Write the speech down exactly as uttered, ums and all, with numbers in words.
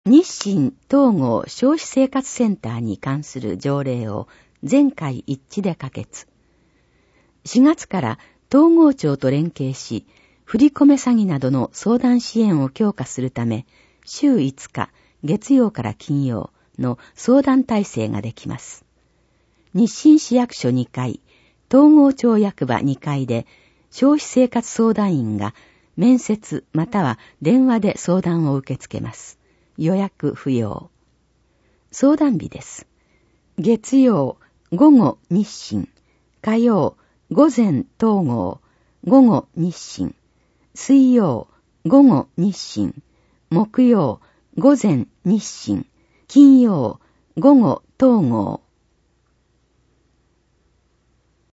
日清東郷消費生活センターに関する条例を全会一致で可決。しがつから東郷庁と連携し、振り込め詐欺などの相談支援を強化するため、週いつか、月曜から金曜の相談体制ができます。日清市役所にかい、東郷町役場にかいで、消費生活相談員が面接または電話で相談を受け付けます。予約不要。相談日です。月曜、午後日清。火曜、午前東郷。午後日清。水曜、午後日清。木曜、午前日清。金曜、午後東郷。